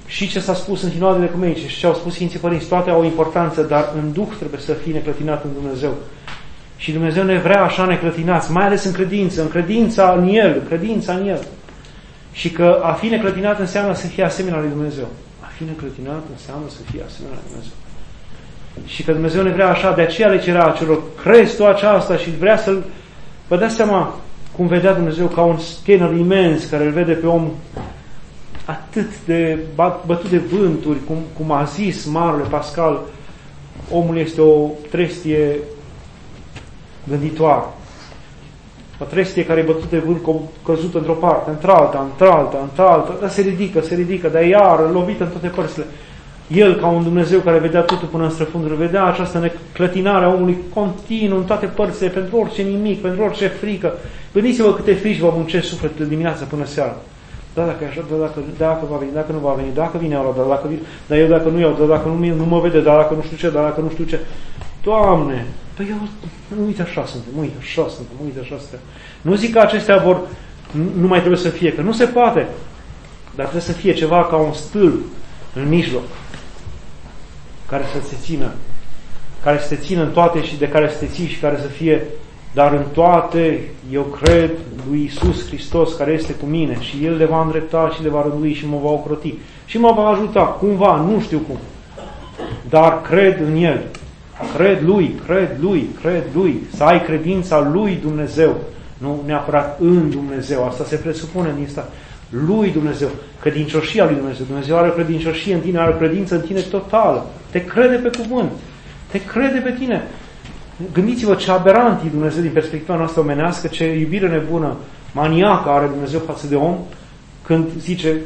și ce s-a spus în Sinoadele Ecumenice și ce au spus Sfinții Părinți, toate au importanță, dar în Duh trebuie să fie neclătinat în Dumnezeu. Și Dumnezeu ne vrea așa neclătinați, mai ales în credință, în credința în El, în credința în El. Și că a fi neclătinat înseamnă să fie asemenea lui Dumnezeu. A fi neclătinat înseamnă să fie asemenea lui Dumnezeu. Și că Dumnezeu ne vrea așa, de aceea le cerea acelor, crezi tu aceasta și vrea să-l... Vă dați seama cum vedea Dumnezeu ca un scanner imens care îl vede pe om atât de bătut de vânturi, cum, cum a zis Marele Pascal, omul este o trestie gânditoare. O trestie care e bătută de vânt, căzută într-o parte, într-alta, într-alta, într-alta, dar se ridică, se ridică, dar iar lovită în toate părțile. El, ca un Dumnezeu care vedea totul până în străfunduri, vedea această neclătinare a omului continuu în toate părțile, pentru orice nimic, pentru orice frică. Gândiți-vă câte frici vă muncesc sufletul de dimineață până seara. Da, dacă e așa, da, dacă, dacă va veni, dacă nu va veni, dacă vine ăla, dar dacă vine, dar eu dacă nu iau, dar dacă nu, nu mă vede, dar dacă nu știu ce, dar dacă nu știu ce. Doamne, păi eu, uite așa suntem, uite așa suntem, uite așa suntem. Nu zic că acestea vor, nu mai trebuie să fie, că nu se poate, dar trebuie să fie ceva ca un stâlp în mijloc, care să se țină, care să te țină în toate și de care să te ții și care să fie, dar în toate eu cred lui Iisus Hristos care este cu mine și El le va îndrepta și le va rândui și mă va ocroti și mă va ajuta, cumva, nu știu cum, dar cred în El, cred Lui, cred Lui, cred Lui, să ai credința Lui Dumnezeu, nu neapărat în Dumnezeu, asta se presupune din asta, lui Dumnezeu, credincioșia lui Dumnezeu. Dumnezeu are credincioșie în tine, are credință în tine totală. Te crede pe cuvânt. Te crede pe tine. Gândiți-vă ce aberant e Dumnezeu din perspectiva noastră omenească, ce iubire nebună, maniacă are Dumnezeu față de om, când zice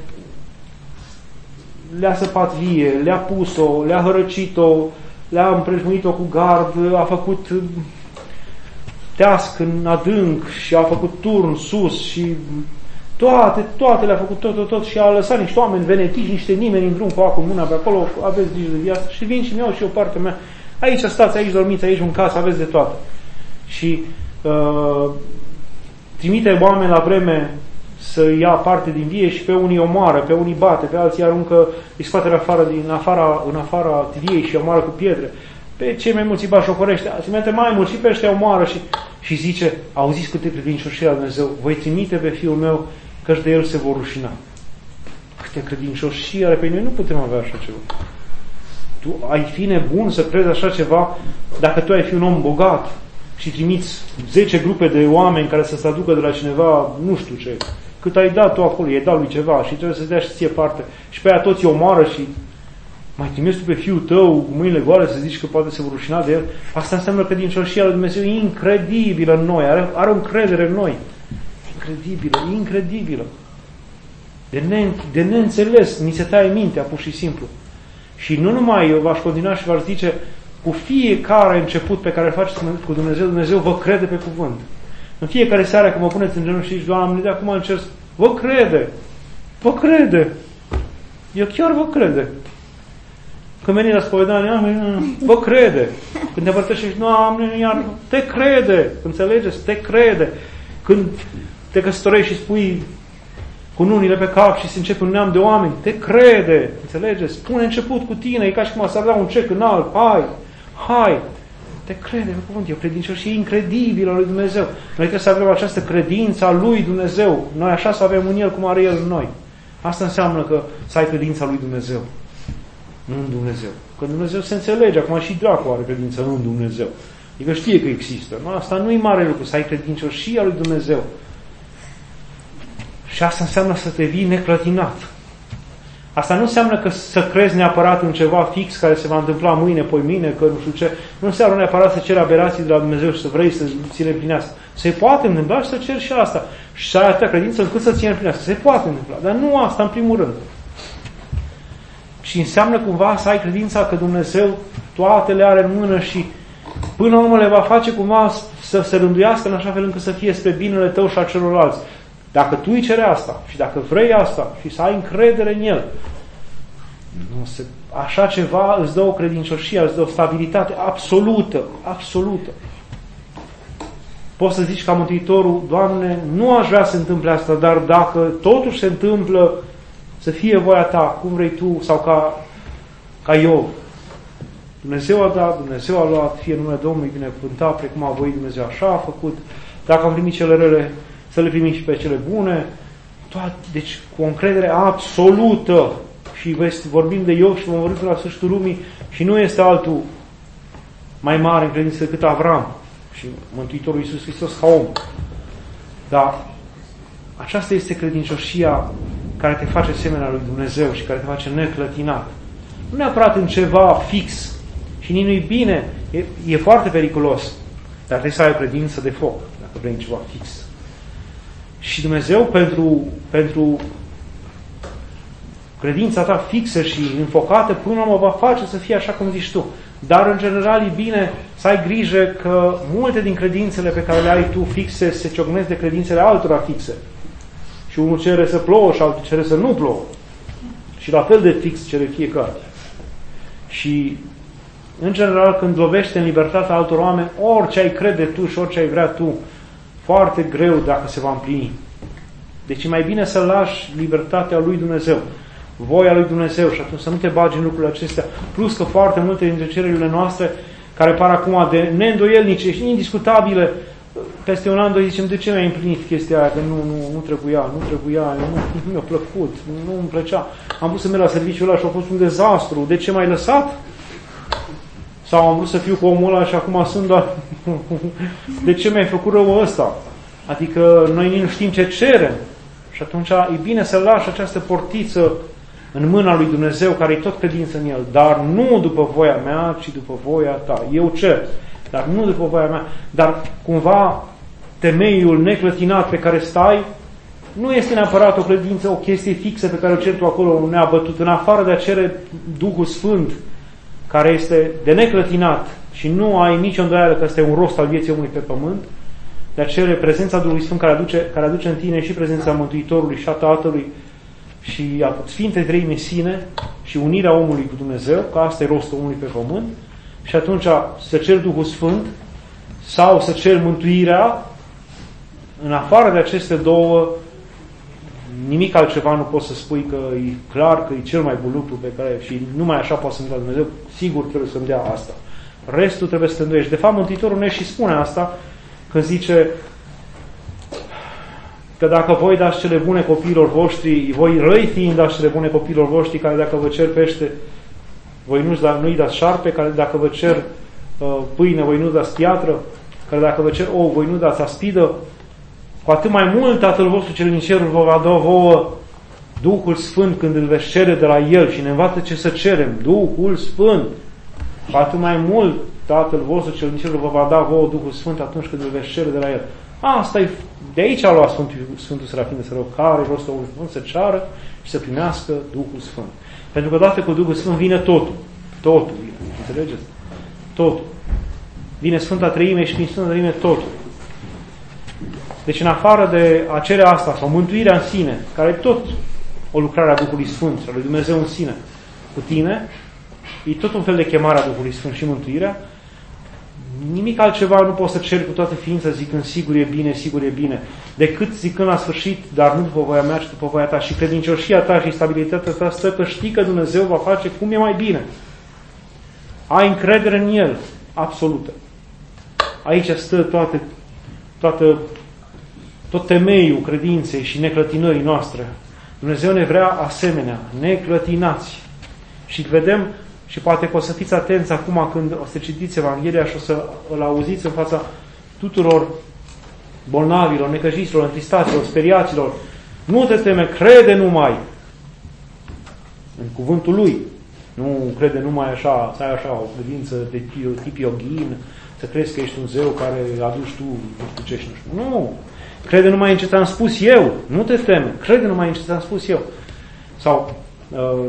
le-a săpat vie, le-a pus-o, le-a hărăcit-o, le-a împrejmuit-o cu gard, a făcut teasc în adânc și a făcut turn sus și toate, toate le-a făcut tot, tot, tot și a lăsat niște oameni venetici, niște nimeni în drum cu acum mâna pe acolo, aveți grijă de viață și vin și mi-au și eu partea mea. Aici stați, aici dormiți, aici în casă, aveți de toate. Și uh, trimite oameni la vreme să ia parte din vie și pe unii omoară, pe unii bate, pe alții aruncă, îi scoate afară, din afara, în afara viei și omoară cu pietre. Pe cei mai mulți îi bașocorește, trimite mai mulți și pe ăștia omoară și, și zice, auziți câte credincioșie la Dumnezeu, voi trimite pe Fiul meu, căci de el se vor rușina. Câte credincioșie are pe noi, nu putem avea așa ceva. Tu ai fi nebun să crezi așa ceva dacă tu ai fi un om bogat și trimiți zece grupe de oameni care să se aducă de la cineva, nu știu ce, cât ai dat tu acolo, i-ai dat lui ceva și trebuie să-ți dea și ție parte și pe aia toți îi omoară și mai trimiți tu pe fiul tău cu mâinile goale să zici că poate se vor rușina de el. Asta înseamnă credincioșia lui Dumnezeu incredibilă în noi, are, are o încredere în noi. Incredibilă, incredibilă. De, ne, de neînțeles, ni se taie mintea, pur și simplu. Și nu numai, eu v-aș continua și v-aș zice, cu fiecare început pe care îl faceți cu Dumnezeu, Dumnezeu vă crede pe cuvânt. În fiecare seară când vă puneți în genunchi și zici, Doamne, de acum încerc, vă crede, vă crede. Eu chiar vă crede. Când veni la spovedanie, vă crede. Când te împărtășești, Doamne, iar te crede. Înțelegeți? Te crede. Când te căsătorești și spui cu nunile pe cap și se începe un neam de oameni, te crede. Înțelegeți? Spune început cu tine, e ca și cum s-ar da un cec în alb. Hai, hai. Te crede pe cuvânt. E o credincioșie incredibilă a lui Dumnezeu. Noi trebuie să avem această credință a lui Dumnezeu. Noi așa să avem în El cum are El în noi. Asta înseamnă că să ai credința lui Dumnezeu. Nu în Dumnezeu. Că Dumnezeu se înțelege, acum și dracu are credință în Dumnezeu. Adică știe că există. Nu? Asta nu e mare lucru, să ai credincioșia lui Dumnezeu. Și asta înseamnă să te vii neclătinat. Asta nu înseamnă că să crezi neapărat în ceva fix care se va întâmpla mâine, poi mâine, că nu știu ce. Nu înseamnă neapărat să ceri aberații de la Dumnezeu și să vrei să ți le împlinească. Se poate întâmpla și să ceri și asta. Și să ai atâta credință încât să ți le împlinească. Se poate întâmpla. Dar nu asta în primul rând. Și înseamnă cumva să ai credința că Dumnezeu toate le are în mână și până la urmă le va face cumva să se rânduiască în așa fel încât să fie spre binele tău și a celorlalți. Dacă tu îi cere asta și dacă vrei asta și să ai încredere în El, nu se, așa ceva îți dă o credincioșie, îți dă o stabilitate absolută, absolută. Poți să zici ca Mântuitorul, Doamne, nu aș vrea să se întâmple asta, dar dacă totuși se întâmplă, să fie voia ta, cum vrei tu, sau ca, ca Iov. Dumnezeu a dat, Dumnezeu a luat, fie numele Domnului binecuvântat, precum a voit Dumnezeu, așa a făcut. Dacă am primit cele rele, să le primim și pe cele bune. Toate, deci cu o încredere absolută. Și vorbim de Iov și vom vorbi la sfârșitul lumii și nu este altul mai mare în credință decât Avram și Mântuitorul Iisus Hristos ca om. Dar aceasta este credincioșia care te face semenea lui Dumnezeu și care te face neclătinat. Nu neapărat în ceva fix și nici nu-i bine, e, e foarte periculos, dar trebuie să ai credință de foc, dacă vrei ceva fix. Și Dumnezeu pentru, pentru credința ta fixă și înfocată, până la urmă va face să fie așa cum zici tu. Dar, în general, e bine să ai grijă că multe din credințele pe care le ai tu fixe se ciocnesc de credințele altora fixe. Și unul cere să plouă și altul cere să nu plouă. Și la fel de fix cere fiecare. Și, în general, când lovește în libertatea altor oameni, orice ai crede tu și orice ai vrea tu, foarte greu dacă se va împlini. Deci e mai bine să lași libertatea lui Dumnezeu, voia lui Dumnezeu și atunci să nu te bagi în lucrurile acestea. Plus că foarte multe dintre cererile noastre, care par acum de neîndoielnice și indiscutabile, peste un an, doi zicem, de ce mi-ai împlinit chestia aia? Că nu, nu, nu trebuia, nu trebuia, nu, nu mi-a plăcut, nu îmi plăcea. Am vrut să merg la serviciul ăla și a fost un dezastru. De ce m-ai lăsat? Sau am vrut să fiu cu omul ăla și acum sunt, dar de ce mi-ai făcut rău ăsta? Adică noi nici nu știm ce cerem. Și atunci e bine să lași această portiță în mâna lui Dumnezeu, care e tot credință în El, dar nu după voia mea, ci după voia ta. Eu cer, dar nu după voia mea. Dar cumva temeiul neclătinat pe care stai nu este neapărat o credință, o chestie fixă pe care o ceri tu acolo neabătut. În afară de a cere Duhul Sfânt, care este de neclătinat și nu ai nicio îndoială că ăsta e un rost al vieții omului pe pământ, de a cere prezența Duhului Sfânt care aduce, care aduce în tine și prezența Mântuitorului și a Tatălui și a Sfintei Treimi în sine și unirea omului cu Dumnezeu, că asta e rostul omului pe pământ, și atunci să ceri Duhul Sfânt sau să ceri mântuirea. În afară de aceste două, nimic altceva nu poți să spui că e clar că e cel mai bun lucru pe care și numai așa poate să-mi dea Dumnezeu, sigur trebuie să-mi dea asta. Restul trebuie să te îndoiești. De fapt, Mântuitorul ne și spune asta când zice că dacă voi dați cele bune copiilor voștri, voi răi fiind dați cele bune copiilor voștri, care dacă vă cer pește, voi nu-i da, nu dați șarpe, care dacă vă cer uh, pâine, voi nu dați piatră, care dacă vă cer ou, voi nu dați aspidă, cu atât mai mult Tatăl vostru cel din ceruri vă va da vouă Duhul Sfânt când îl veți cere de la El și ne învață ce să cerem. Duhul Sfânt. Cu atât mai mult Tatăl vostru cel din ceruri vă va da vouă Duhul Sfânt atunci când îl veți cere de la El. Asta e, de aici a luat Sfântul, Sfântul Serafin de Sărău, care rostul Duhul Sfânt să ceară și să primească Duhul Sfânt. Pentru că odată cu Duhul Sfânt vine totul. Totul vine. Înțelegeți? Totul. Vine Sfânta Treime și prin Sfânta Treime totul. Deci în afară de a cere asta, sau mântuirea în sine, care e tot o lucrare a Duhului Sfânt, a lui Dumnezeu în sine, cu tine, e tot un fel de chemare a Duhului Sfânt și mântuirea, nimic altceva nu poți să ceri cu toată ființa zicând sigur e bine, sigur e bine, decât zicând la sfârșit, dar nu după voia mea, ci după voia ta. Și credincioșia ta și stabilitatea ta stă că știi că Dumnezeu va face cum e mai bine. Ai încredere în El, absolută. Aici stă toate, toată, tot temeiul credinței și neclătinării noastre. Dumnezeu ne vrea asemenea, neclătinați. Și vedem, și poate că o să fiți atenți acum când o să citiți Evanghelia și o să îl auziți în fața tuturor bolnavilor, necăjiților, întristaților, speriaților. Nu te teme, crede numai în cuvântul Lui. Nu crede numai așa, să ai așa o credință de tip yoghin, să crezi că ești un zeu care aduci tu, nu știu ce și nu știu. Nu! Crede numai în ce ți-am spus eu. Nu te teme. Crede numai în ce ți-am spus eu. Sau uh,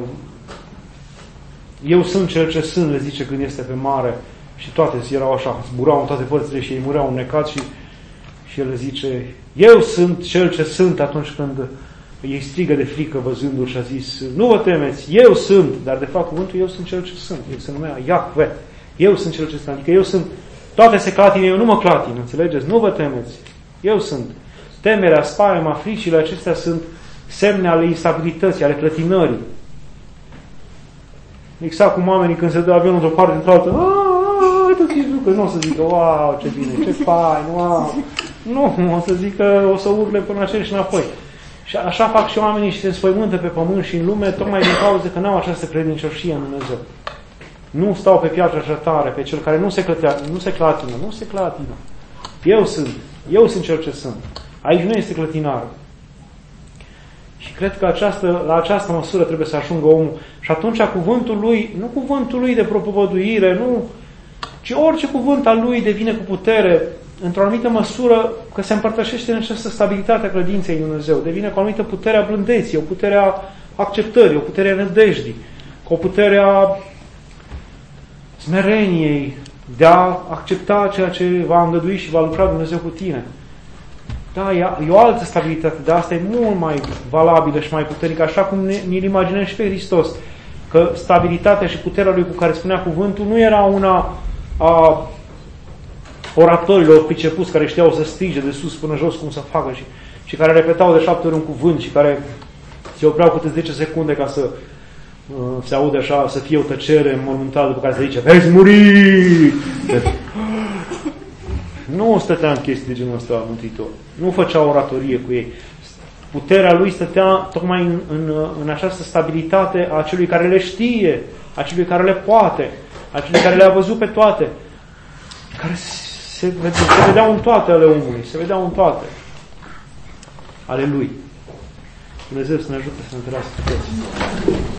eu sunt cel ce sunt, le zice când este pe mare și toate erau așa, zburau în toate părțile și ei mureau înnecați și, și el le zice eu sunt cel ce sunt atunci când ei strigă de frică văzându-l și a zis nu vă temeți, eu sunt, dar de fapt cuvântul eu sunt cel ce sunt. El se numea Iahve. Eu sunt cel ce sunt. Adică eu sunt, toate se clatine, eu nu mă clatin, înțelegeți? Nu vă temeți. Eu sunt. Temerea, spaima, fricile acestea sunt semne ale instabilității, ale clătinării. Exact cum oamenii când se dă avionul într-o parte într-o altă, că nu o să zică, wow, ce bine, ce fain, wow. Nu, o să zică, o să urle până așa și înapoi. Și așa fac și oamenii și se înspăimântă pe pământ și în lume, tocmai din cauza că n-au această credincioșie în Dumnezeu. Nu stau pe piatra așa tare, pe cel care nu se, clătea, nu se clatină, nu se clatină. Eu sunt, eu sunt cel ce sunt. Aici nu este clătinare. Și cred că această, la această măsură trebuie să ajungă omul. Și atunci cuvântul lui, nu cuvântul lui de propovăduire, nu, ci orice cuvânt al lui devine cu putere, într-o anumită măsură, că se împărtășește în această stabilitate a credinței în Dumnezeu. Devine cu o anumită putere a blândeții, o putere a acceptării, o putere a nădejdii, o putere a smereniei, de a accepta ceea ce va îngădui și va lucra Dumnezeu cu tine. Da, e o altă stabilitate, dar asta e mult mai valabilă și mai puternică, așa cum ne, ne-l imaginăm și pe Hristos. Că stabilitatea și puterea lui cu care spunea cuvântul nu era una a oratorilor pricepuți care știau să strige de sus până jos cum să facă și, și care repetau de șapte ori un cuvânt și care se opreau câte zece secunde ca să uh, se aude așa, să fie o tăcere mormântală după care se zice, veți muri! Nu stătea în chestii de genul ăsta Mântuitor. Nu făcea oratorie cu ei. Puterea lui stătea tocmai în, în, în această stabilitate a celui care le știe, a celui care le poate, a celui care le-a văzut pe toate, care se, se vedeau în toate ale omului, se vedeau în toate ale lui. Dumnezeu să ne ajute să ne întâlnească toți.